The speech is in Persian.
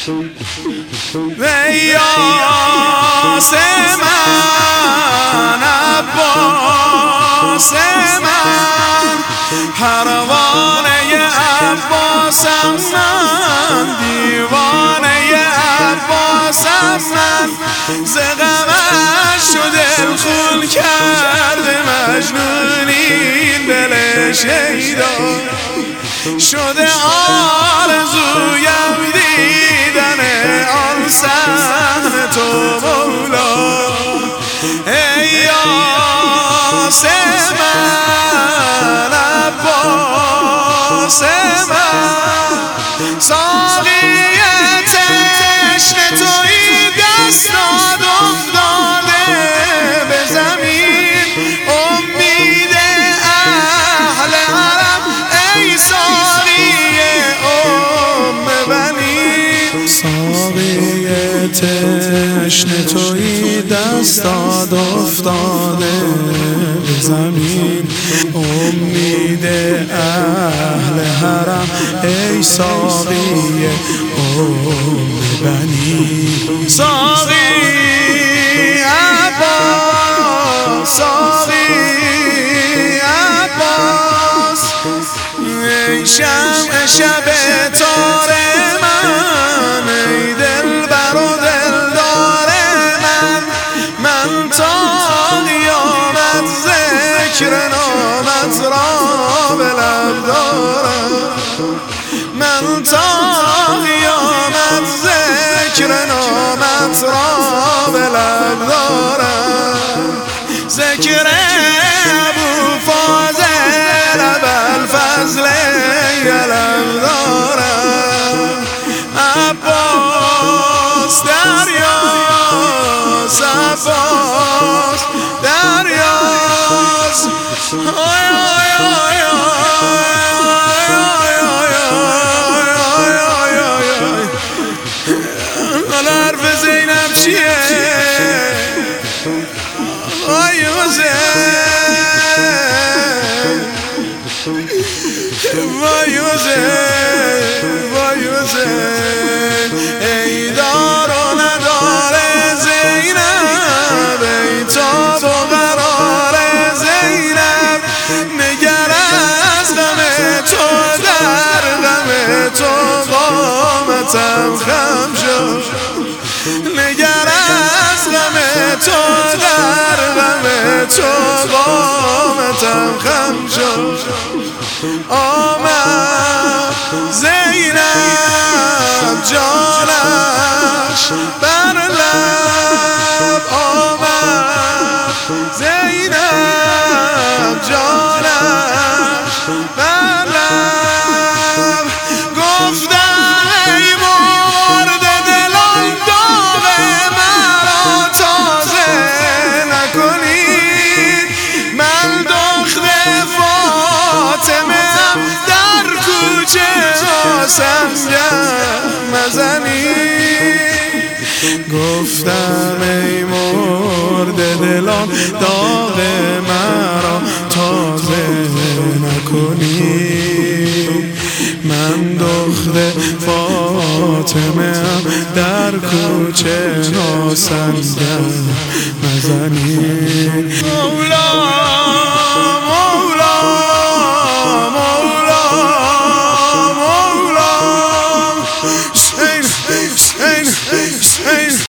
یاس من عباس من پروانه عباسم من دیوانه عباسم من ز غمش شده خون کرده مجنونی دل شیدا شده آرزویم دیدن آن صحن تو مولا ای یاس من عباس من ساقی تشنه تویی دستات افتاده به زمین امید اهل حرم ای ساقی ام بنین ساقی تشنه تویی دستات افتاده به زمین امید اهل حرم ای ساقی ام بنین ساقی عباس ساقی عباس ای شمع شب تار من ای دلبر و دلدار من تا قیامت ذکر نامت را به لب دارم من تا قیامت ذکر نامت را به لب دارم ذکر ابوالفضل ابوالفضل لب دارم عباس دریاس عباس دریاس حالا حرف زینب چیه؟ آی حسین وای حسین وای حسین ای دار و ندار زینب ای تاب و قرار زینب نگر از غم تو در غم تو قامتم خم شد نگر از غم تو در غم تو قامتم خم شد آمد زینب جانش بر لب آمد زینب جانش بر لب گفتم ای مرد دلان داغ مرا تازه نکنید من دختر فاطمه در کوچه سنگم مزنید گفتم ای مرد دلان داغ مرا تازه نکنید من دختر فاطمه در کوچه سنگم مزنید